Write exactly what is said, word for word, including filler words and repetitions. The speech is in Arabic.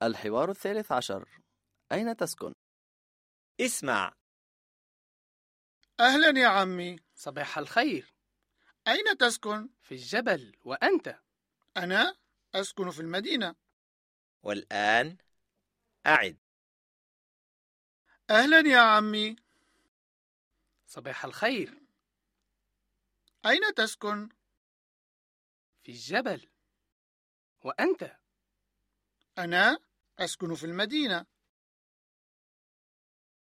الحوار الثالث عشر. أين تسكن؟ اسمع. أهلا يا عمي. صباح الخير. أين تسكن؟ في الجبل، وأنت؟ أنا أسكن في المدينة. والآن أعد. أهلا يا عمي. صباح الخير. أين تسكن؟ في الجبل، وأنت؟ أنا أسكن في المدينة.